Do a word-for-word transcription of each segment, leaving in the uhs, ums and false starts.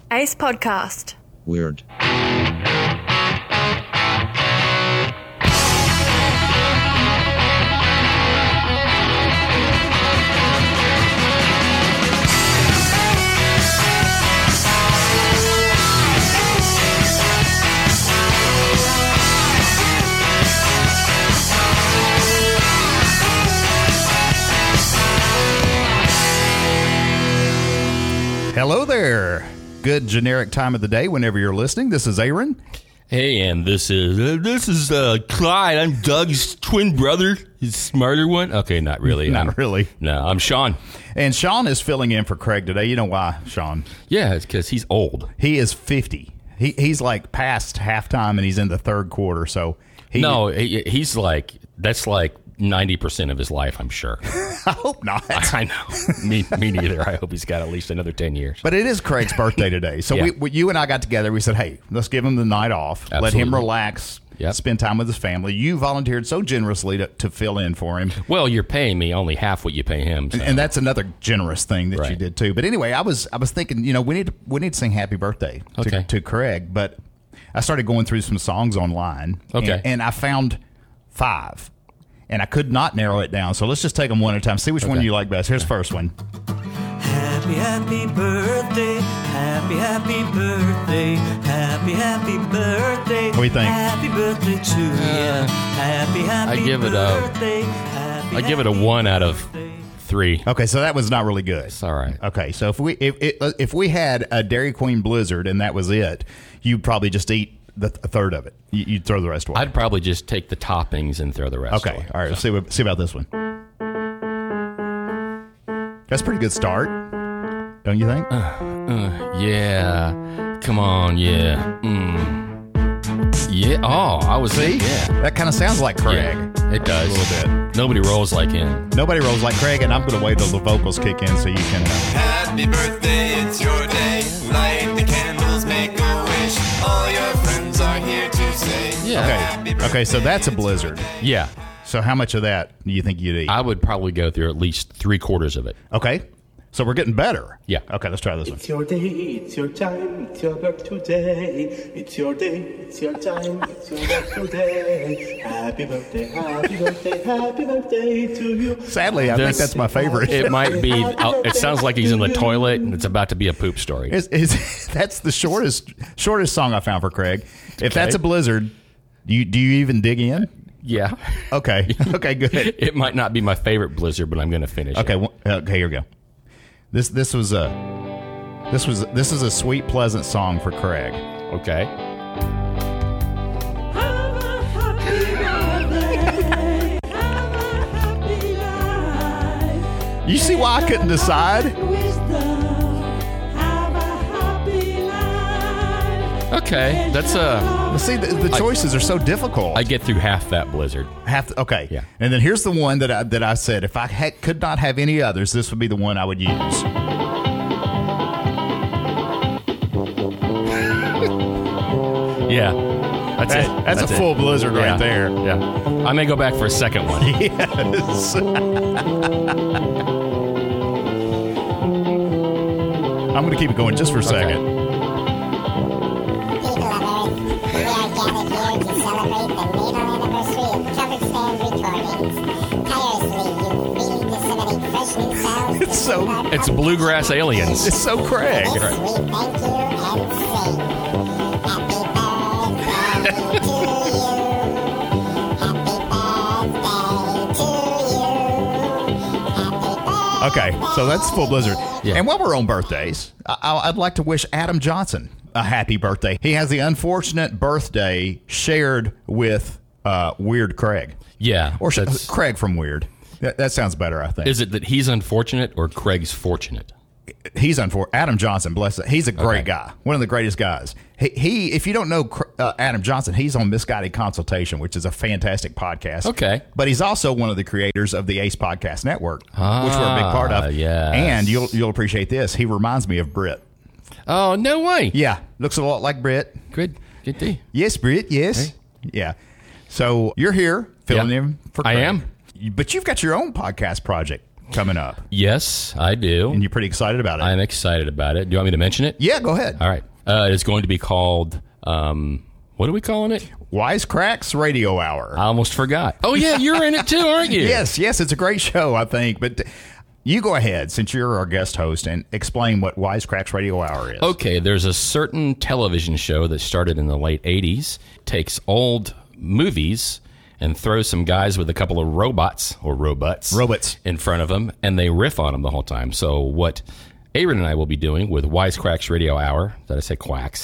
Ace Podcast. Weird. Hello there. Good generic time of the day whenever you're listening. This is Aaron. Hey, and this is uh, this is uh, Clyde. I'm Doug's twin brother. His smarter one. Okay, not really. Not I'm, really. No, I'm Sean. And Sean is filling in for Craig today. You know why, Sean? Yeah, it's because he's old. He is fifty. He He's like past halftime and he's in the third quarter. So he, No, he, he's like, that's like ninety percent of his life, I'm sure. I hope not. I know. me, me neither. I hope he's got at least another ten years. But it is Craig's birthday today. So Yeah. we, we, you and I got together. We said, hey, let's give him the night off. Let Absolutely. him relax. Yep. Spend time with his family. You volunteered so generously to, to fill in for him. Well, you're paying me only half what you pay him. So. And that's another generous thing that you Right. did too. But anyway, I was I was thinking, you know, we need to, we need to sing Happy Birthday to, Okay. to Craig. But I started going through some songs online. Okay. And, and I found five, and I could not narrow it down. So let's just take them one at a time. See which one Okay. you like best. Here's the first one. Happy, happy birthday, happy, happy birthday, happy, happy birthday. What do you think? Happy birthday to you. Happy, happy I give it a- birthday. Happy, I give it a happy one out of birthday. three. Okay, so that was not really good. It's all right. Okay, so if we if if, if we had a Dairy Queen Blizzard and that was it, you'd probably just eat the a third of it. You, you'd throw the rest away. I'd probably just take the toppings and throw the rest Okay, away. all right. Let's see what, see about this one. That's a pretty good start, don't you think? Uh, yeah. Come on, yeah. Mm. Yeah. Oh, I was See, Yeah. that kind of sounds like Craig. Yeah, it does. A little bit. Nobody rolls like him. Nobody rolls like Craig, and I'm going to wait till the vocals kick in so you can. Uh, Happy birthday, it's your day. Light the candles, make a wish. All your friends are here to say. Yeah. Happy okay, okay, so that's a Blizzard. Yeah. So how much of that do you think you'd eat? I would probably go through at least three quarters of it. Okay, so we're getting better. Yeah. Okay, let's try this one. It's your day, it's your time, it's your birthday. It's your day, it's your time, it's your birthday. Happy birthday, happy birthday, happy birthday to you. Sadly, I think This- that's my favorite. It might be. uh, It sounds like he's in the toilet and it's about to be a poop story. Is, is, that's the shortest shortest song I found for Craig. If that's a Blizzard, do you, do you even dig in? Yeah. Okay. Okay, good. It might not be my favorite Blizzard, but I'm going to finish Okay, it. one- okay, here we go. This this was a this was this is a sweet, pleasant song for Craig. Okay. You see why I couldn't decide? Okay. That's a. See, the, the choices are so difficult. I get through half that Blizzard. have to, okay. Yeah. And then here's the one that I, that I said if I had, could not have any others, this would be the one I would use. Yeah. That's That- it. that's a full Blizzard right Yeah. there. Yeah. I may go back for a second one. Yes. I'm going to keep it going just for a second. People of Earth, we are gathered here to celebrate the naval anniversary of Trumpet Stand Recordings. Tirelessly, you really disseminate fresh new sounds. It's so- It's Bluegrass Aliens. It's so Craig. This we thank you and sing. Happy birthday to you. Happy birthday to you. Happy birthday. Okay, so that's full Blizzard. Yeah. And while we're on birthdays, I, I'd like to wish Adam Johnson a happy birthday. He has the unfortunate birthday shared with uh, Weird Craig. Yeah. Or sh- that's- Craig from Weird. That, that sounds better, I think. Is it that he's unfortunate or Craig's fortunate? He's unfortunate. Adam Johnson, bless it. He's a great Okay. guy. One of the greatest guys. He, he if you don't know uh, Adam Johnson, he's on Misguided Consultation, which is a fantastic podcast. Okay. But he's also one of the creators of the Ace Podcast Network, which we're a big part Ah, of. yes. And you'll you'll appreciate this. He reminds me of Britt. Oh, no way. Yeah. Looks a lot like Britt. Good. Good day. Yes, Britt. Yes. Yeah. So you're here filling Yeah. in for I Craig. am. But you've got your own podcast project. coming up. Yes, I do. And you're pretty excited about it. I'm excited about it. Do you want me to mention it? Yeah, go ahead. All right. Uh, it's going to be called, um, what are we calling it? Wisecracks Radio Hour. I almost forgot. Oh, yeah, you're in it too, aren't you? Yes, yes, it's a great show, I think. But you go ahead, since you're our guest host, and explain what Wisecracks Radio Hour is. Okay, there's a certain television show that started in the late eighties, takes old movies and throws some guys with a couple of robots or robots Robots. in front of them, and they riff on them the whole time. So what Aaron and I will be doing with Wisecracks Radio Hour, did I say quacks?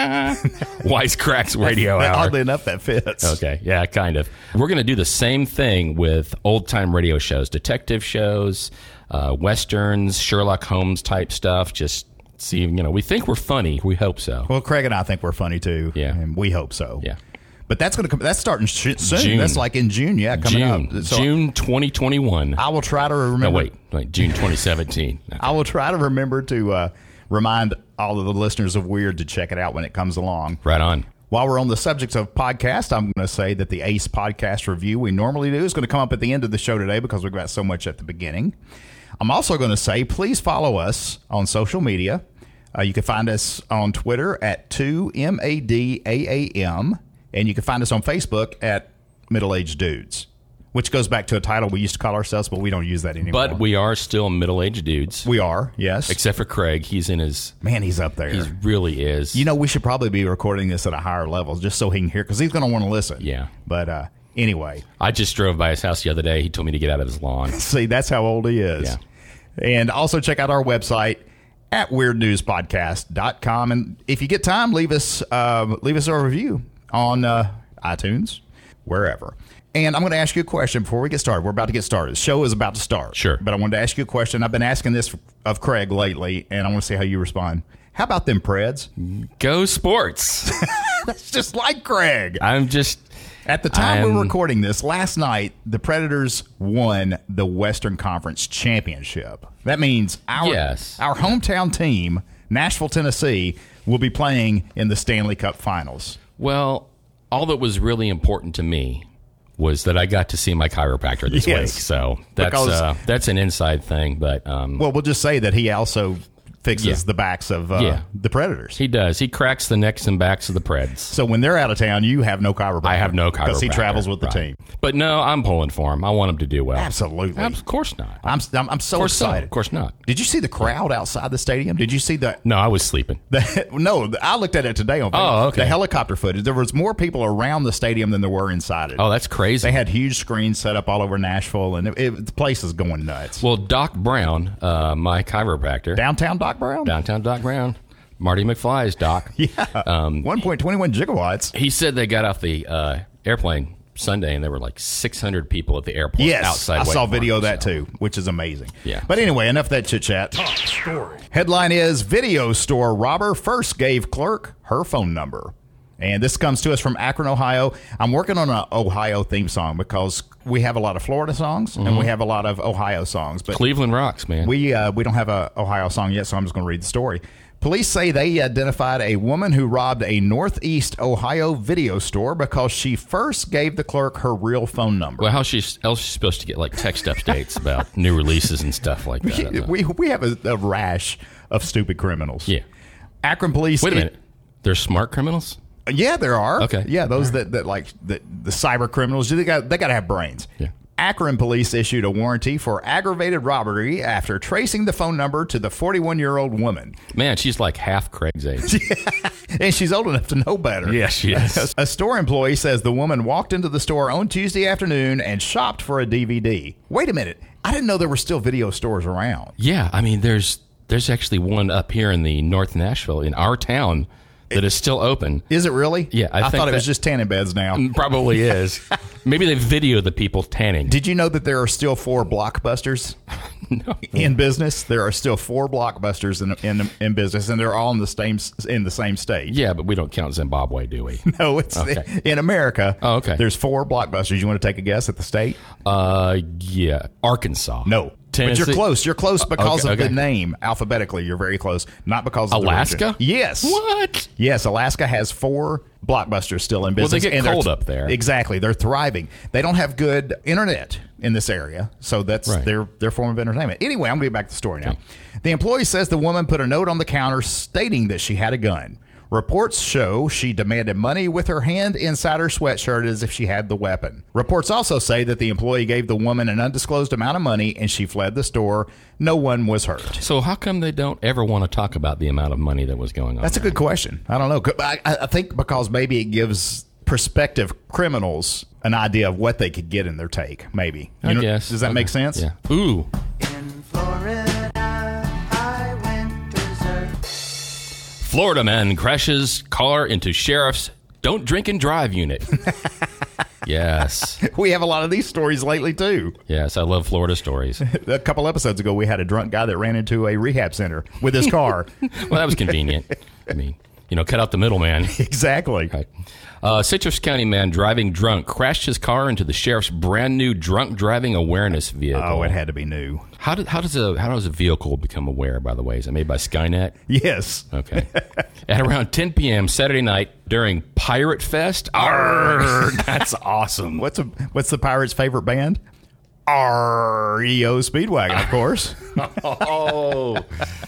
Wisecracks Radio That- Hour. Oddly enough, that fits. Okay, yeah, kind of. We're going to do the same thing with old-time radio shows, detective shows, uh, westerns, Sherlock Holmes type stuff. Just see, you know, we think we're funny. We hope so. Well, Craig and I think we're funny, too. Yeah. And we hope so. Yeah. But that's going to come. That's starting sh- soon. June. That's like in June. Yeah, coming June, up. So June twenty twenty-one. I will try to remember. No, wait, wait, June twenty seventeen. No. I will try to remember to uh, remind all of the listeners of Weird to check it out when it comes along. Right on. While we're on the subject of podcast, I'm going to say that the Ace Podcast review we normally do is going to come up at the end of the show today because we've got so much at the beginning. I'm also going to say, please follow us on social media. Uh, you can find us on Twitter at two M A D A A M, and you can find us on Facebook at Middle Aged Dudes, which goes back to a title we used to call ourselves, but we don't use that anymore. But we are still middle-aged dudes. We are, yes. Except for Craig. He's in his... Man, he's up there. He really is. You know, we should probably be recording this at a higher level just so he can hear, because he's going to want to listen. Yeah. But uh, anyway, I just drove by his house the other day. He told me to get out of his lawn. see, that's how old he is. Yeah. And also check out our website at weird news podcast dot com. And if you get time, leave us uh, leave us a review on uh, iTunes, wherever. And I'm going to ask you a question before we get started. We're about to get started. The show is about to start. Sure. But I wanted to ask you a question. I've been asking this of Craig lately, and I want to see how you respond. How about them Preds? Go sports. That's just like Craig. I'm just... At the time we I'm- were recording this, last night, the Predators won the Western Conference Championship. That means our, Yes. our hometown team, Nashville, Tennessee, will be playing in the Stanley Cup Finals. Well, all that was really important to me was that I got to see my chiropractor this Yes. week. So that's Because- uh, that's an inside thing, but um, Well, we'll just say that he also fixes Yeah. the backs of uh, Yeah. the Predators. he does. He cracks the necks and backs of the Preds. So when they're out of town, you have no chiropractor. I have no chiropractor. Because he travels with the Right. team. But no, I'm pulling for him. I want him to do well. Absolutely. Of course not. I'm, I'm, I'm so Of course so. excited. Of course not. Did you see the crowd outside the stadium? Did you see the... No, I was sleeping. The, no, I looked at it today on Oh, Facebook. okay. The helicopter footage. There was more people around the stadium than there were inside it. Oh, that's crazy. They had huge screens set up all over Nashville, and it, it, the place is going nuts. Well, Doc Brown, uh, my chiropractor, Downtown Doc Brown? downtown Doc Brown, Marty McFly's Doc. Yeah. Um, one point two one gigawatts. He said they got off the uh, airplane Sunday and there were like six hundred people at the airport Yes, outside. I saw waiting for video him, of that so. too, which is amazing. Yeah. But anyway, enough of that chit chat. Headline is video store robber first gave clerk her phone number. And this comes to us from Akron, Ohio. I'm working on an Ohio theme song because we have a lot of Florida songs and we have a lot of Ohio songs. But Cleveland rocks, man. we uh, we don't have a Ohio song yet, so I'm just going to read the story. Police say they identified a woman who robbed a Northeast Ohio video store because she first gave the clerk her real phone number. well, how she else she's supposed to get like text updates about new releases and stuff like that? we we have a, a rash of stupid criminals. Yeah. Akron police. Wait a minute. They're smart criminals? Yeah, there are. Okay. Yeah, those that, that like the, the cyber criminals. They got they got to have brains. Yeah. Akron police issued a warranty for aggravated robbery after tracing the phone number to the forty-one-year-old woman, Man, she's like half Craig's age. and she's old enough to know better. Yeah, she is. A store employee says the woman walked into the store on Tuesday afternoon and shopped for a D V D. Wait a minute. I didn't know there were still video stores around. Yeah, I mean, there's there's actually one up here in the North Nashville, in our town, that is still open. Is it really? Yeah, I I, think thought it was that- just tanning beds now. Probably is. Maybe they video the people tanning. Did you know that there are still four Blockbusters No. in business? There are still four Blockbusters in in, in business, and they're all in the same in the same state. Yeah, but we don't count Zimbabwe, do we? No, it's Okay. in America. Oh, okay. There's four Blockbusters. You want to take a guess at the state? Uh, yeah, Arkansas. No, But you're Tennessee? close. You're close because okay, of the okay. name. Alphabetically, you're very close. Not because of Alaska? the region. Yes. What? Yes, Alaska has four Blockbusters still in Well, they business. get and they're cold th- up there. Exactly. They're thriving. They don't have good internet in this area, so that's Right. their their form of entertainment. Anyway, I'm going to get back to the story now. The employee says the woman put a note on the counter stating that she had a gun. Reports show she demanded money with her hand inside her sweatshirt as if she had the weapon. Reports also say that the employee gave the woman an undisclosed amount of money and she fled the store. No one was hurt. So how come they don't ever want to talk about the amount of money that was going on? That's a there? good question. I don't know. I, I think because maybe it gives prospective criminals an idea of what they could get in their take. Maybe. You I know, guess. Does that Okay. make sense? Yeah. Ooh. In Florida, I went berserk. Florida man crashes car into sheriff's don't drink and drive unit. Yes. We have a lot of these stories lately, too. Yes, I love Florida stories. A couple episodes ago, we had a drunk guy that ran into a rehab center with his car. Well, that was convenient. I mean, you know, cut out the middleman. Exactly. Right. Uh, Citrus County man driving drunk crashed his car into the sheriff's brand new drunk driving awareness vehicle. Oh, it had to be new. How, did, how does a how does a vehicle become aware? By the way, is it made by Skynet? Yes. Okay. At around ten p.m. Saturday night during Pirate Fest. Arr, that's awesome. What's a what's the Pirates' favorite band? R E O Speedwagon, of course. Oh.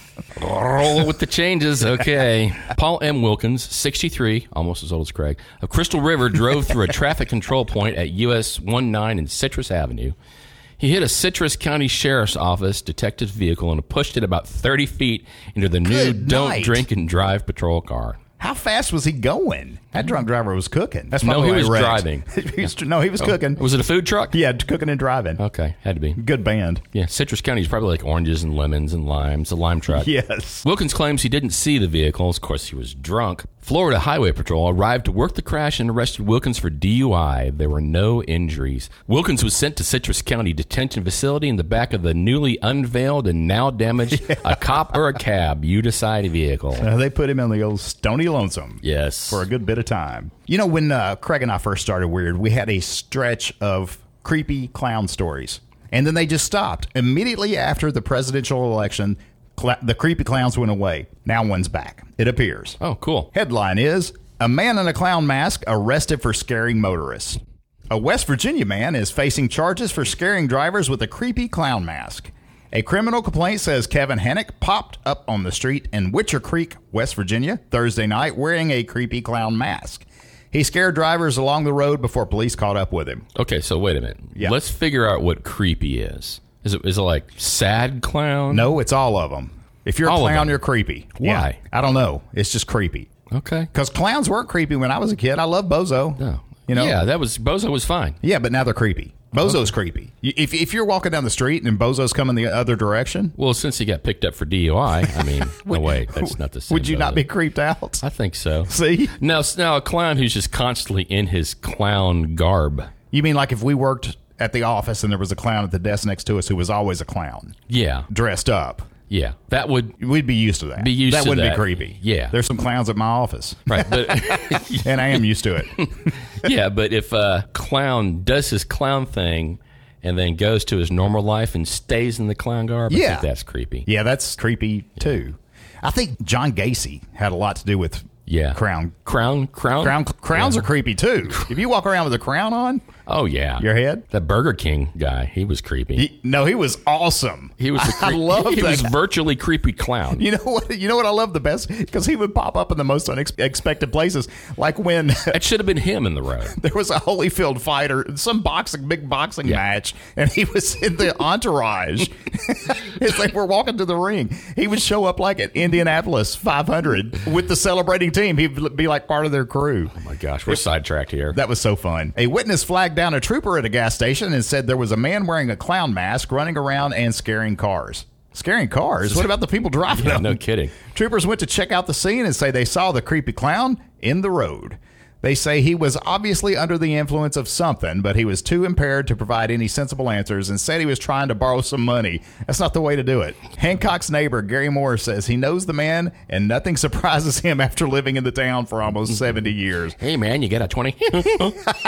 Roll with the changes. Okay. Paul M. Wilkins, sixty-three, almost as old as Craig, of Crystal River, drove through a traffic control point at U S nineteen and Citrus Avenue. He hit a Citrus County Sheriff's Office detective's vehicle and pushed it about thirty feet into the new Good Don't night. Drink and Drive patrol car. How fast was he going? That drunk driver was cooking. That's No, probably he why was wrecked. driving. He was- no, he was cooking. Was it a food truck? Yeah, cooking and driving. Okay, had to be. Good band. Yeah, Citrus County is probably like oranges and lemons and limes, a lime truck. Yes. Wilkins claims he didn't see the vehicles. Of course, he was drunk. Florida Highway Patrol arrived to work the crash and arrested Wilkins for D U I. There were no injuries. Wilkins was sent to Citrus County Detention Facility in the back of the newly unveiled and now damaged a cop or a cab, you decide vehicle. Uh, they put him in the old Stony Lonesome. Yes. For a good bit of time. You know, when uh, Craig and I first started Weird, we had a stretch of creepy clown stories. And then they just stopped. Immediately after the presidential election, cl- the creepy clowns went away. Now one's back, it appears. Oh, cool. Headline is, a man in a clown mask arrested for scaring motorists. A West Virginia man is facing charges for scaring drivers with a creepy clown mask. A criminal complaint says Kevin Hennick popped up on the street in Witcher Creek, West Virginia, Thursday night wearing a creepy clown mask. He scared drivers along the road before police caught up with him. Okay, so wait a minute. Yeah. Let's figure out what creepy is. Is it is it like sad clown? No, it's all of them. If you're a All of clown, them. you're creepy. Why? Yeah, I don't know. It's just creepy. Okay. Because clowns weren't creepy when I was a kid. I love Bozo. No. You know? Yeah, that was Bozo was fine. Yeah, but now they're creepy. Bozo's creepy. You- If if you're walking down the street and Bozo's coming the other direction, Well, since he got picked up for D U I, I mean, no wait, that's not the same. would you not Bozo. be creeped out? I think so. See? Now, now a clown who's just constantly in his clown garb. You mean like if we worked at the office and there was a clown at the desk next to us who was always a clown, Yeah, dressed up? yeah, that would We'd be used to that. Be used that to wouldn't that. be creepy. Yeah. There's some clowns at my office, right. But and I am used to it. yeah, but if a clown does his clown thing and then goes to his normal life and stays in the clown garb, I Yeah. think that's creepy. Yeah, that's creepy too. I think John Gacy had a lot to do with Yeah, crown. crown, crown, Crown crowns Yeah. are creepy too. If you walk around with a crown on Oh yeah, your head, that Burger King guy, he was creepy. he, no, he was awesome. He was. The I cre- love He that was guy. virtually creepy clown. You know what? You know what I love the best because he would pop up in the most unexpected places, like when It should have been him in the road. there was a Holyfield fighter, some boxing, big boxing Yeah. match, and he was in the entourage. It's like we're walking to the ring. He would show up like at Indianapolis five hundred with the celebrating team. He'd be like part of their crew. Oh my gosh, we're sidetracked here. That was so fun. A witness flagged down a trooper at a gas station and said there was a man wearing a clown mask running around and scaring cars. Scaring cars? What about the people driving Yeah, them? no kidding. Troopers went to check out the scene and say they saw the creepy clown in the road. They say he was obviously under the influence of something, but he was too impaired to provide any sensible answers and said he was trying to borrow some money. That's not the way to do it. Hancock's neighbor, Gary Moore, says he knows the man and nothing surprises him after living in the town for almost seventy years. Hey man, you got a twenty?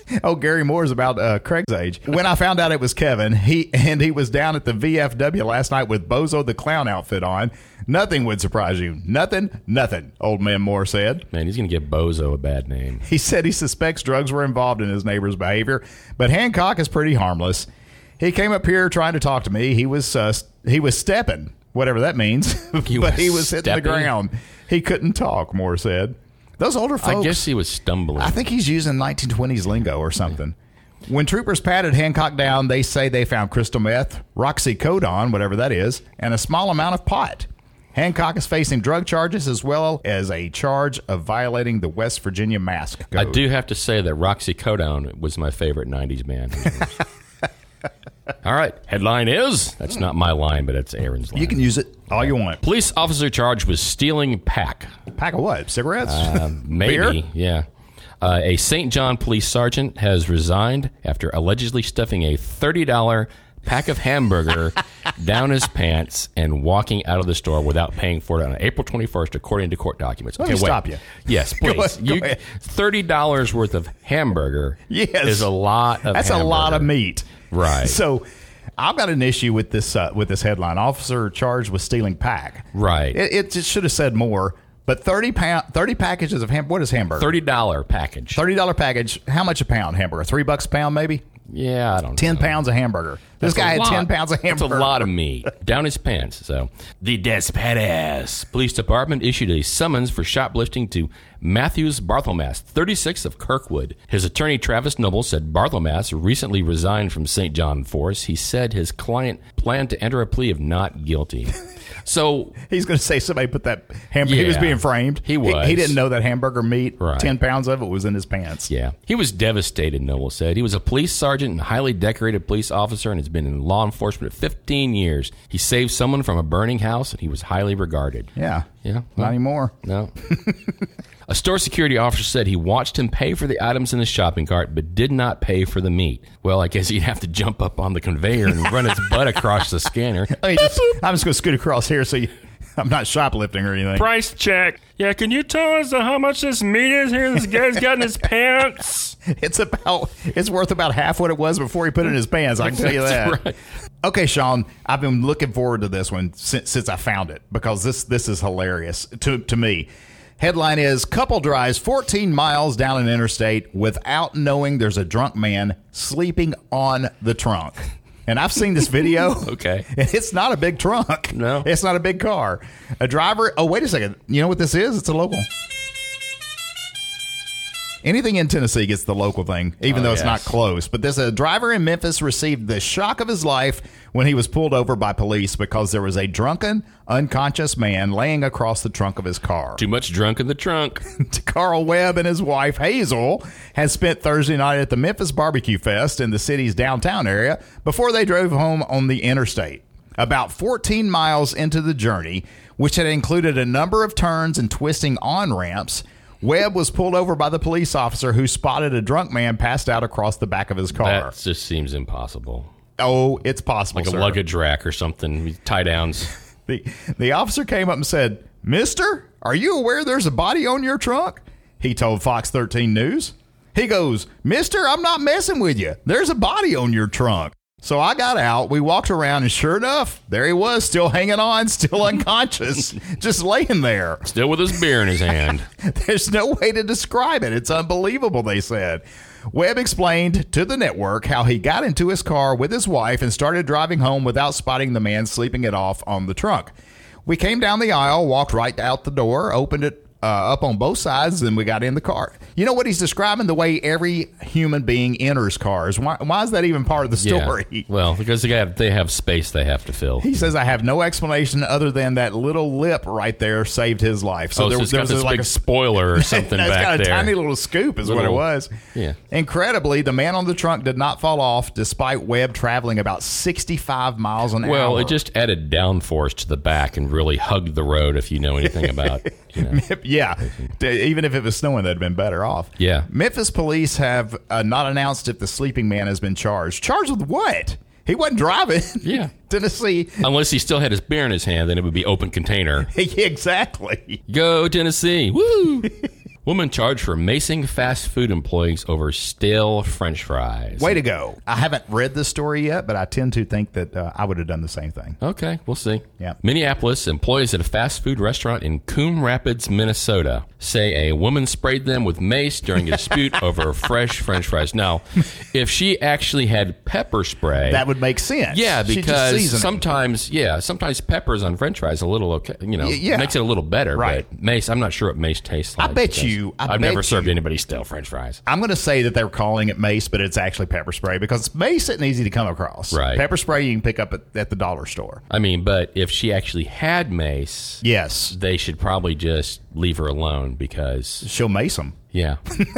Oh, Gary Moore's about uh, Craig's age. When I found out it was Kevin, he and he was down at the V F W last night with Bozo the Clown outfit on. Nothing would surprise you. Nothing, nothing, old man Moore said. Man, he's going to give Bozo a bad name. He said he suspects drugs were involved in his neighbor's behavior, but Hancock is pretty harmless. He came up here trying to talk to me. He was uh, he was stepping, whatever that means, He but was he was hitting the stepping? ground. He couldn't talk, Moore said. Those older folks. I guess he was stumbling. I think he's using nineteen twenties lingo or something. When troopers patted Hancock down, they say they found crystal meth, roxycodone, whatever that is, and a small amount of pot. Hancock is facing drug charges as well as a charge of violating the West Virginia mask code. I do have to say that Roxy Codone was my favorite nineties band. All right. Headline is, that's not my line, but it's Aaron's line. You can use it all you want. Police officer charged with stealing pack. Pack of what? Cigarettes? Uh, maybe, Beer? yeah. Uh, a Saint John police sergeant has resigned after allegedly stuffing a thirty dollars pack of hamburger down his pants and walking out of the store without paying for it on April twenty-first, according to court documents. Let okay, me wait. stop you. Yes, Go please. ahead, go You- ahead. thirty dollars worth of hamburger Yes. is a lot of That's hamburger. a lot of meat. Right. So I've got an issue with this uh, with this headline. Officer charged with stealing pack. Right. It, it just should have said more. But thirty pound, thirty packages of ham. What is hamburger? thirty dollars package. Thirty dollar package. How much a pound hamburger? Three bucks a pound, maybe. Yeah, I don't know. Ten pounds of hamburger. This That's guy a had lot. ten pounds of hamburger. That's a lot of meat. Down his pants. So, the Des Pettis Police Department issued a summons for shoplifting to Matthews Barthelmass, thirty-six of Kirkwood. His attorney, Travis Noble, said Barthelmass recently resigned from Saint John Force. He said his client planned to enter a plea of not guilty. So, He's going to say somebody put that hamburger. He was Yeah, being framed. he was. He, didn't know that hamburger meat. Right. Ten pounds of it was in his pants. yeah, he was devastated, Noble said. He was a police sergeant and highly decorated police officer and has been in law enforcement for fifteen years. He saved someone from a burning house and he was highly regarded. Yeah. Yeah. Not anymore. No. A store security officer said he watched him pay for the items in his shopping cart, but did not pay for the meat. Well, I guess he'd have to jump up on the conveyor and run his butt across the scanner. I mean, just, I'm just going to scoot across here so you, I'm not shoplifting or anything. Price check. Yeah, can you tell us how much this meat is here this guy's got in his pants? It's about it's worth about half what it was before he put it in his pants. I can tell you that. That's right. Okay, Sean, I've been looking forward to this one since since I found it because this this is hilarious to to me. Headline is: couple drives fourteen miles down an interstate without knowing there's a drunk man sleeping on the trunk. And I've seen this video. Okay. And it's not a big trunk. No. It's not a big car. A driver. Oh, wait a second. You know what this is? It's a local. Anything in Tennessee gets the local thing, even Oh, though it's yes. not close. But this a driver in Memphis received the shock of his life when he was pulled over by police because there was a drunken, unconscious man laying across the trunk of his car. Too much drunk in the trunk. Carl Webb and his wife Hazel had spent Thursday night at the Memphis Barbecue Fest in the city's downtown area before they drove home on the interstate. About fourteen miles into the journey, which had included a number of turns and twisting on-ramps, Webb was pulled over by the police officer who spotted a drunk man passed out across the back of his car. That just seems impossible. Oh, it's possible, Like a sir. luggage rack or something. Tie downs. The, the officer came up and said, "Mister, are you aware there's a body on your trunk?" He told Fox thirteen News. He goes, "Mister, I'm not messing with you. There's a body on your trunk." So I got out, we walked around, and sure enough, there he was, still hanging on, still unconscious, just laying there. Still with his beer in his hand. There's no way to describe it. It's unbelievable, they said. Webb explained to the network how he got into his car with his wife and started driving home without spotting the man sleeping it off on the trunk. We came down the aisle, walked right out the door, opened it uh, up on both sides, and we got in the car. You know what he's describing? The way every human being enters cars. Why, why is that even part of the story? Yeah. Well, because they have, they have space they have to fill. He says, "I have no explanation other than that little lip right there saved his life." So oh, there, so it's there got was this like big a spoiler or something It's back got a there. tiny little scoop is what it Little- was. yeah. Incredibly, the man on the trunk did not fall off despite Webb traveling about sixty-five miles an Well, hour. it just added downforce to the back and really hugged the road if you know anything about, you know. yeah. D- Even if it was snowing, that'd been better off. Yeah. Memphis police have uh, not announced if the sleeping man has been charged. Charged with what? He wasn't driving. Yeah. Tennessee. Unless he still had his beer in his hand, then it would be open container. Exactly. Go Tennessee. Woo! Woman charged for macing fast food employees over stale French fries. Way to go. I haven't read this story yet, but I tend to think that uh, I would have done the same thing. Okay, we'll see. Yeah. Minneapolis employees at a fast food restaurant in Coon Rapids, Minnesota, say a woman sprayed them with mace during a dispute over fresh French fries. Now, if she actually had pepper spray, That would make sense. yeah, She just because seasoned it. sometimes, yeah, sometimes peppers on French fries a little okay, you know, Y- yeah. makes it a little better. Right. But mace, I'm not sure what mace tastes I like. bet because you- I I've bet never served you- anybody stale French fries. I'm going to say that they're calling it mace, but it's actually pepper spray because mace isn't easy to come across. Right. Pepper spray you can pick up at, at the dollar store. I mean, but if she actually had mace, Yes. they should probably just leave her alone because, She'll mace them. yeah.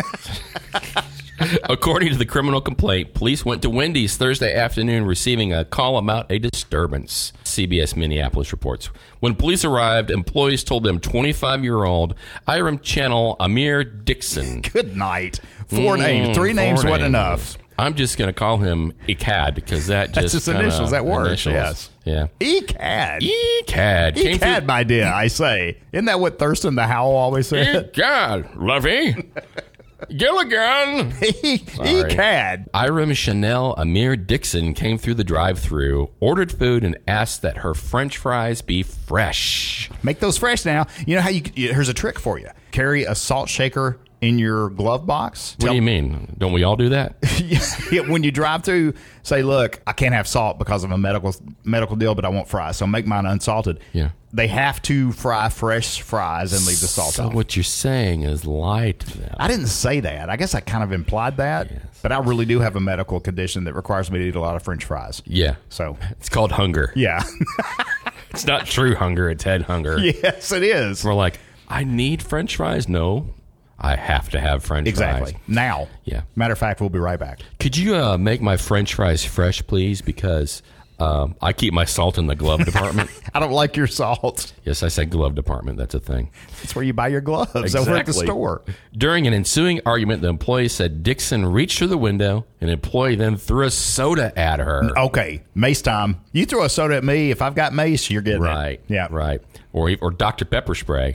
According to the criminal complaint, police went to Wendy's Thursday afternoon receiving a call about a disturbance. C B S Minneapolis reports. When police arrived, employees told them twenty-five-year-old Iram Channel Amir Dixon. Good night. Four Mm, names. Three four names wasn't names. enough. I'm just going to call him E C A D because that just That's his kinda- initials. That works, initials. yes. Yeah. E C A D. E C A D. E C A D, my dear, I say. Isn't that what Thurston the Howl always E said? C A D, Lovey. Gilligan. E C A D. Iram Chanel Amir Dixon came through the drive-thru, ordered food, and asked that her French fries be fresh. Make those fresh now. You know how you, here's a trick for you. Carry a salt shaker in your glove box. What do you mean? Don't we all do that? Yeah, when you drive through, say, look, I can't have salt because of a medical medical deal, but I want fries, so make mine unsalted. Yeah. They have to fry fresh fries and leave the salt So off. what you're saying is lie to them. I didn't say that. I guess I kind of implied that, Yes. but I really do have a medical condition that requires me to eat a lot of French fries. Yeah. So, It's called hunger. yeah. It's not true hunger. It's head hunger. Yes, it is. We're like, I need French fries? No. I have to have French Exactly. fries. Now. Yeah. Matter of fact, we'll be right back. Could you uh, make my French fries fresh, please? Because um, I keep my salt in the glove department. I don't like your salt. Yes, I said glove department. That's a thing. That's where you buy your gloves over at the store. During an ensuing argument, the employee said Dixon reached through the window. An employee then threw a soda at her. Okay, mace time. You throw a soda at me. If I've got mace, you're getting Right. it. Yeah. Right. Or or Doctor Pepper spray.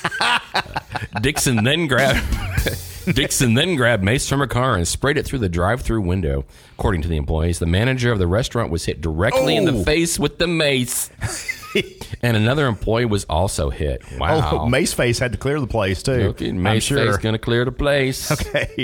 Dixon then grabbed Dixon then grabbed mace from her car and sprayed it through the drive-through window. According to the employees, the manager of the restaurant was hit directly in the Oh. face with the mace. And another employee was also hit. Wow. Oh, Mace Face had to clear the place, too. Okay, I'm Mace sure. Face going to clear the place. Okay.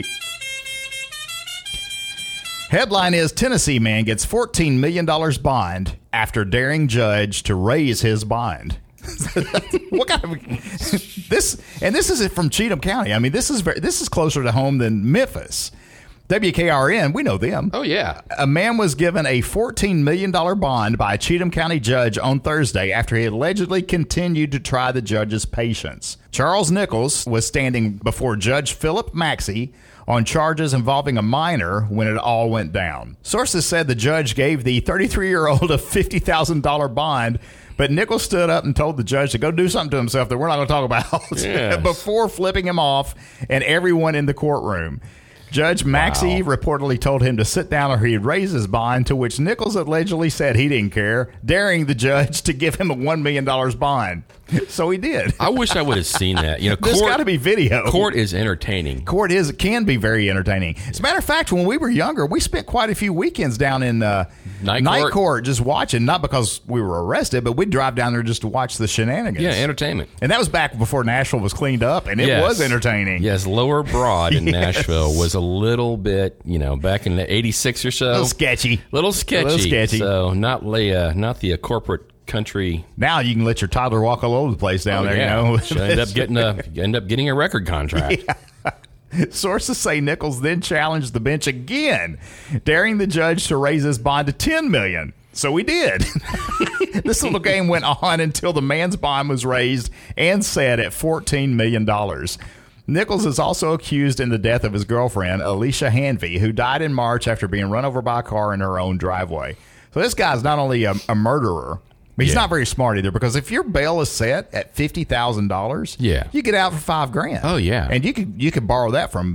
Headline is Tennessee man gets fourteen million dollars bond after daring judge to raise his bond. What kind of this? And this is from Cheatham County. I mean, this is very, this is closer to home than Memphis. W K R N, we know them. Oh, yeah. A man was given a fourteen million dollars bond by a Cheatham County judge on Thursday after he allegedly continued to try the judge's patience. Charles Nichols was standing before Judge Philip Maxey on charges involving a minor when it all went down. Sources said the judge gave the thirty-three-year-old a fifty thousand dollars bond, but Nichols stood up and told the judge to go do something to himself that we're not going to talk about Yes. before flipping him off and everyone in the courtroom. Judge Maxey Wow. reportedly told him to sit down or he'd raise his bond, to which Nichols allegedly said he didn't care, daring the judge to give him a one million dollars bond. So he did. I wish I would have seen that. You know, There's court, got to be video. court is entertaining. Court is can be very entertaining. As a matter of fact, when we were younger, we spent quite a few weekends down in uh, Night court. court. just watching, not because we were arrested, but we'd drive down there just to watch the shenanigans. Yeah, entertainment. And that was back before Nashville was cleaned up, and it Yes. was entertaining. Yes, Lower Broad in Yes. Nashville was a little bit, you know, back in the eighty-six or so. A little sketchy. Little sketchy. A little sketchy. So not the, uh, not the uh, corporate country. Now you can let your toddler walk all over the place down Oh, there, yeah. you know. Should end up getting a end up getting a record contract. Sources say Nichols then challenged the bench again, daring the judge to raise his bond to ten million dollars. So he did. This little game went on until the man's bond was raised and set at fourteen million dollars. Nichols is also accused in the death of his girlfriend, Alicia Hanvey, who died in March after being run over by a car in her own driveway. So this guy's not only a, a murderer, but he's Yeah. not very smart either, because if your bail is set at fifty thousand dollars, Yeah. you get out for five grand. Oh, yeah. And you could you could borrow that from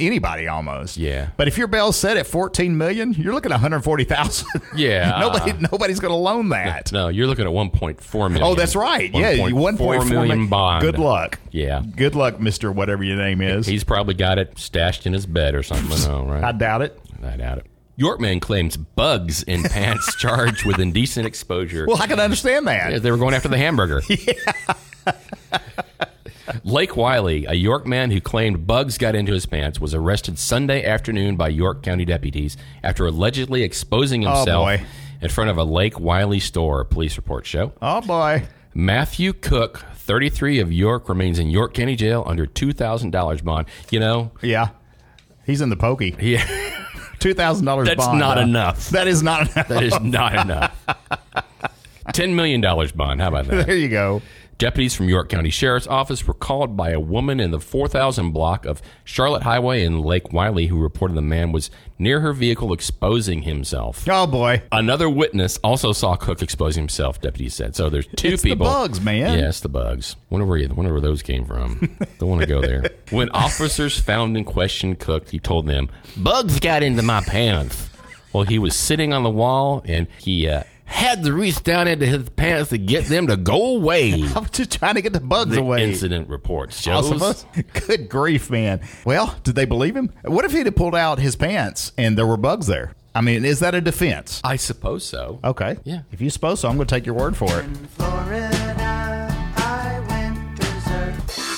anybody almost. Yeah. But if your bail's set at fourteen million, you're looking at one hundred forty thousand. Yeah. Nobody, nobody's going to loan that. No, you're looking at one point four million. Oh, that's right. Yeah, one point four million bond. Good luck. Yeah. Good luck, Mister Whatever your name is. He's probably got it stashed in his bed or something. No, right? I doubt it. I doubt it. York man claims bugs in pants charged with indecent exposure. Well, I can understand that. Yeah, they were going after the hamburger. Yeah. Lake Wiley, a York man who claimed bugs got into his pants, was arrested Sunday afternoon by York County deputies after allegedly exposing Oh, himself boy. in front of a Lake Wiley store, police reports show. Oh, boy. Matthew Cook, thirty-three, of York, remains in York County Jail under two thousand dollars bond. You know, Yeah. He's in the pokey. yeah, two thousand dollars that's bond. not huh? enough. That is not enough. That is not enough. ten million dollars bond. How about that? There you go. Deputies from York County Sheriff's Office were called by a woman in the four thousand block of Charlotte Highway in Lake Wiley who reported the man was near her vehicle exposing himself. Oh, boy. Another witness also saw Cook exposing himself, deputies said. So there's two It's the people. bugs, man. Yes, the bugs. Wonder where, you, wonder where those came from. Don't want to go there. When officers found and questioned Cook, he told them, bugs got into my pants. Well, he was sitting on the wall, and he uh, had to reach down into his pants to get them to go away. I'm just trying to get the bugs The away. incident reports Awesome. shows. Good grief, man. Well, did they believe him? What if he'd have pulled out his pants and there were bugs there? I mean, is that a defense? I suppose so. Okay. Yeah. If you suppose so, I'm going to take your word for it. In Florida, I went dessert.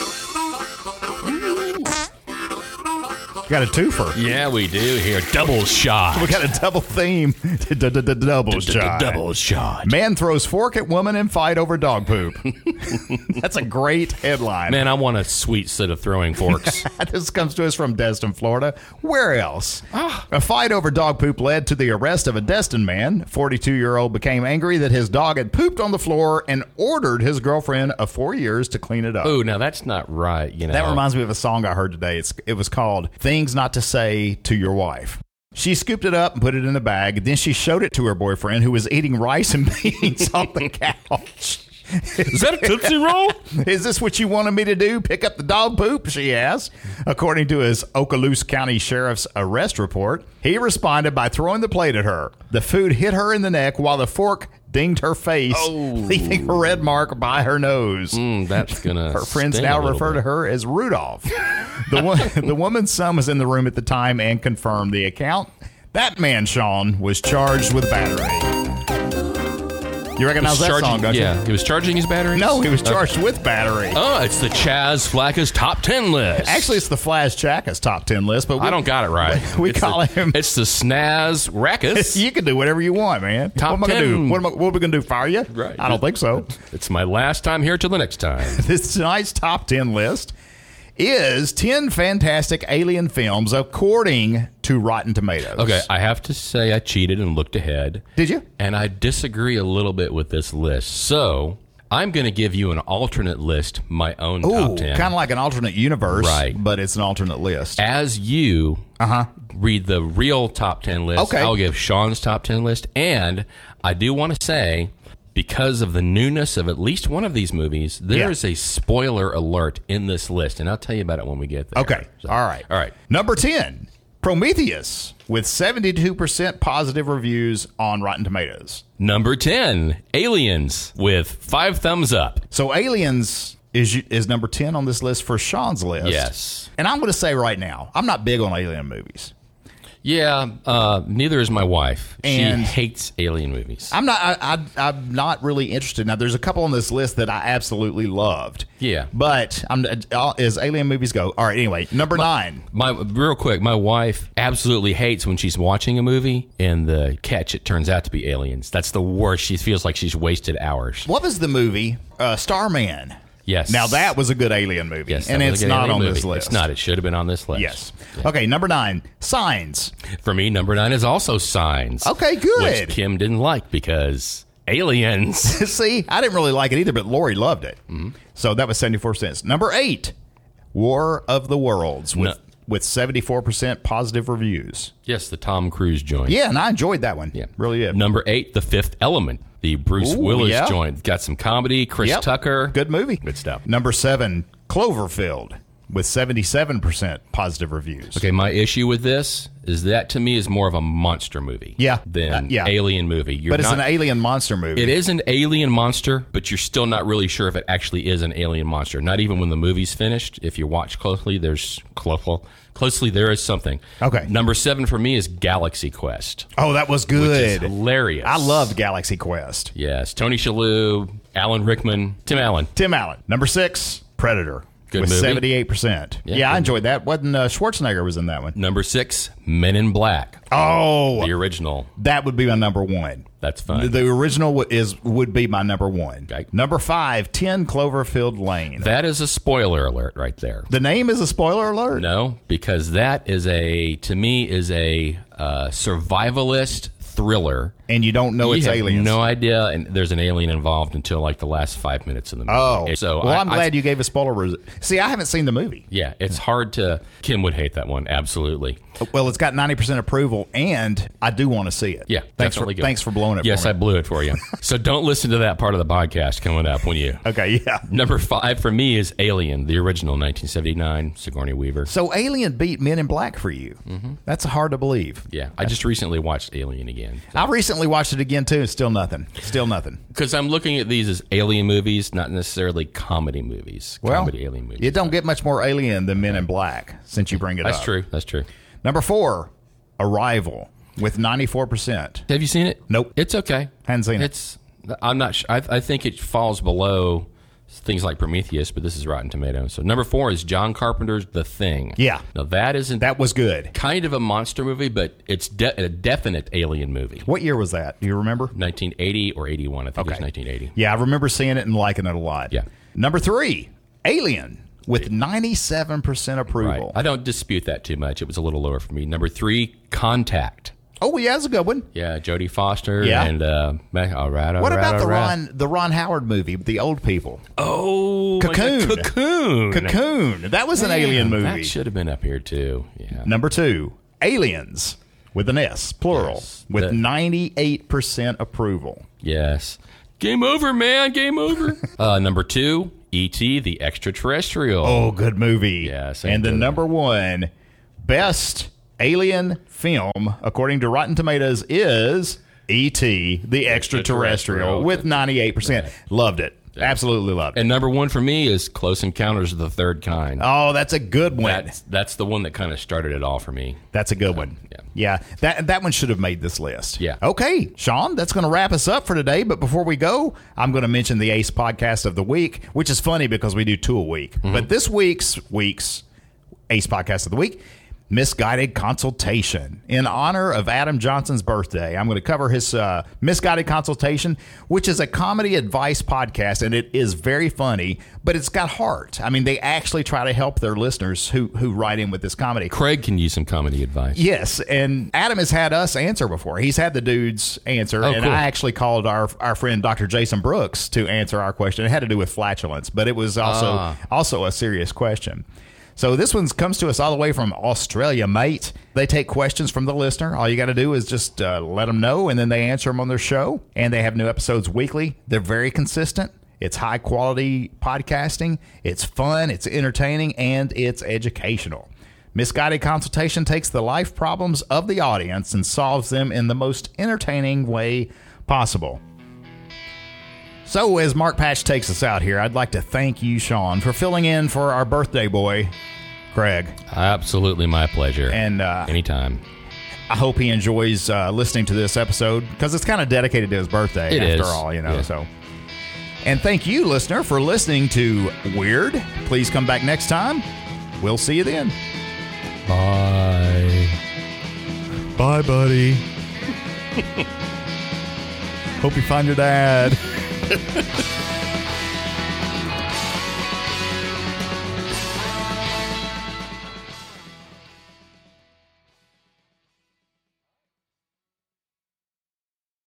Got a twofer. Yeah, we do here. Double shot. We got a double theme. Double shot. Double shot. Man throws fork at woman in fight over dog poop. That's a great headline. Man, I want a sweet set of throwing forks. This comes to us from Destin, Florida. Where else? Ah. A fight over dog poop led to the arrest of a Destin man. forty-two-year-old became angry that his dog had pooped on the floor and ordered his girlfriend of four years to clean it up. Oh, now that's not right. You know, That reminds me of a song I heard today. It's It was called Things Not to Say to Your Wife. She scooped it up and put it in a bag. Then she showed it to her boyfriend, who was eating rice and beans on the couch. Is that a Tootsie Roll? Is this what you wanted me to do? Pick up the dog poop? She asked. According to his Okaloosa County Sheriff's arrest report, he responded by throwing the plate at her. The food hit her in the neck while the fork dinged her face, leaving a red mark by her nose. Mm, that's gonna. Her friends sting now a little refer bit. to her as Rudolph. The, wo- the woman's son was in the room at the time and confirmed the account. That man, Sean, was charged with battery. You recognize Was that charging- song, don't yeah, you? he was charging his batteries. No, he was charged with battery. Oh, it's the Chaz Flacca's top ten list. Actually, it's the Flash Chaka's top ten list, but we, I don't got it right. We It's call the, him. It's the Snaz Rackus. You can do whatever you want, man. Top what am I gonna ten. do? What am I, what are we gonna do? Fire you? Right. I don't think so. It's my last time here till the next time. This tonight's top ten list is ten fantastic alien films according to Rotten Tomatoes. Okay, I have to say I cheated and looked ahead. Did you? And I disagree a little bit with this list. So I'm going to give you an alternate list, my own Ooh, top ten. kind of like an alternate universe, Right. But it's an alternate list. As you Uh-huh. read the real top ten list, Okay. I'll give Sean's top ten list. And I do want to say, because of the newness of at least one of these movies, there Yeah. is a spoiler alert in this list. And I'll tell you about it when we get there. Okay. So- All right. All right. Number ten, Prometheus, with seventy-two percent positive reviews on Rotten Tomatoes. Number ten, Aliens, with five thumbs up. So Aliens is is number ten on this list for Sean's list. Yes. And I'm going to say right now, I'm not big on alien movies. Yeah, uh, neither is my wife. And- she hates alien movies. I'm not. I, I, I'm not really interested. Now, there's a couple on this list that I absolutely loved. Yeah. but I'm uh, as alien movies go. All right. Anyway, number nine. My real quick, my wife absolutely hates when she's watching a movie and the catch it turns out to be aliens. That's the worst. She feels like she's wasted hours. What was the movie? Uh, Starman. Yes. Now that was a good alien movie, Yes, and that was it's a good not alien on movie. this list. It's not. It should have been on this list. Yes. Okay. Number nine. Signs. For me, number nine is also Signs. Okay, good. Which Kim didn't like because aliens. See, I didn't really like it either, but Lori loved it. Mm-hmm. So that was seventy-four cents. Number eight. War of the Worlds with No. with seventy-four percent positive reviews. Yes, the Tom Cruise joint. Yeah, and I enjoyed that one. Yeah. Really did. Number eight, The Fifth Element. The Bruce Ooh, Willis yeah. joint. Got some comedy. Chris Yep. Tucker. Good movie. Good stuff. Number seven, Cloverfield. with seventy-seven percent positive reviews. Okay, my issue with this is that to me is more of a monster movie. Yeah. Than Uh, yeah. alien movie. You're But it's not- an alien monster movie. It is an alien monster, but you're still not really sure if it actually is an alien monster. Not even when the movie's finished. If you watch closely, there's closely, closely there is something. Okay. Number seven for me is Galaxy Quest. Oh, that was Which is good. hilarious. I loved Galaxy Quest. Yes, Tony Shalhoub, Alan Rickman, Tim Allen. Tim Allen. Number six, Predator. Good with movie. seventy-eight percent. Yeah, Yeah, I good enjoyed that. Wasn't uh, Schwarzenegger was in that one? Number six, Men in Black. Oh, The original. that would be my number one. That's fun. The, the original w- is would be my number one. Okay. Number five, ten Cloverfield Lane. That is a spoiler alert right there. the name is a spoiler alert. No, because that is a, to me, is a uh, survivalist thriller. And you don't know You it's have aliens. no idea, and there's an alien involved until like the last five minutes of the movie. Oh, so well, I- I'm I- glad you gave a spoiler. res- See, I haven't seen the movie. Yeah, it's hard to. Kim would hate that one. Absolutely. Well, it's got ninety percent approval, and I do want to see it. Yeah, thanks for definitely go. thanks for blowing it. Yes, for I me. blew it for you. So don't listen to that part of the podcast coming up when you. Okay, yeah. Number five for me is Alien, the original nineteen seventy-nine, Sigourney Weaver. So Alien beat Men in Black for you. Mm-hmm. That's hard to believe. Yeah, I just recently watched Alien again. I recently watched it again too. Still nothing. Still nothing. Because I'm looking at these as alien movies, not necessarily comedy movies. Well, comedy alien movies. you don't get much more alien than Men in Black since you bring it That's up. true. That's true. Number four, Arrival with ninety-four percent. Have you seen it? Nope. It's okay. Hadn't seen it. It's. I'm not. Sure. I, I think it falls below things like Prometheus, but this is Rotten Tomatoes. So number four is John Carpenter's The Thing. Yeah. Now that isn't That was good. kind of a monster movie, but it's de- a definite alien movie. What year was that? Do you remember? nineteen eighty or eighty-one. I think it was nineteen eighty. Yeah, I remember seeing it and liking it a lot. Yeah. Number three, Alien with ninety-seven percent Right. approval. I don't dispute that too much. It was a little lower for me. Number three, Contact. Oh, yeah, that's a good one. Yeah, Jodie Foster Yeah. and uh, Ma- all right, all What right, about the all right. Ron the Ron Howard movie with the old people? Oh, my Cocoon. God, Cocoon. Cocoon. That was an alien movie. That should have been up here too. Yeah. Number two, Aliens with an S, plural, Yes. with The- ninety-eight percent approval. Yes. Game over, man. Game over. uh, number two, E T the Extraterrestrial. Oh, good movie. Yes, I And the did. number one best alien film, according to Rotten Tomatoes, is E T the Extraterrestrial Extraterrestrial. with ninety-eight percent. Loved it. Absolutely loved it. And number one for me is Close Encounters of the Third Kind. Oh, that's a good one. That's that's the one that kind of started it all for me. That's a good one. yeah. Yeah. That that one should have made this list. Yeah. Okay, Sean, that's going to wrap us up for today. But before we go, I'm going to mention the Ace Podcast of the Week, which is funny because we do two a week. But this week's week's Ace Podcast of the Week, Misguided Consultation. In honor of Adam Johnson's birthday, I'm going to cover his uh, Misguided Consultation, which is a comedy advice podcast, and it is very funny, but it's got heart. I mean, they actually try to help their listeners who, who write in with this comedy. Craig can use some comedy advice. Yes, and Adam has had us answer before. He's had the dudes answer, Oh, and cool. I actually called our our friend Doctor Jason Brooks to answer our question. It had to do with flatulence, but it was also Ah. also a serious question. So this one comes to us all the way from Australia, mate. They take questions from the listener. All you got to do is just uh, let them know, and then they answer them on their show. And they have new episodes weekly. They're very consistent. It's high quality podcasting. It's fun. It's entertaining, and it's educational. Misguided Consultation takes the life problems of the audience and solves them in the most entertaining way possible. So, as Mark Patch takes us out here, I'd like to thank you, Sean, for filling in for our birthday boy, Craig. Absolutely my pleasure. And uh, Anytime. I hope he enjoys uh, listening to this episode because it's kind of dedicated to his birthday, It after is. all, you know. Yeah. So, and thank you, listener, for listening to Weird. Please come back next time. We'll see you then. Bye. Bye, buddy. Hope you find your dad.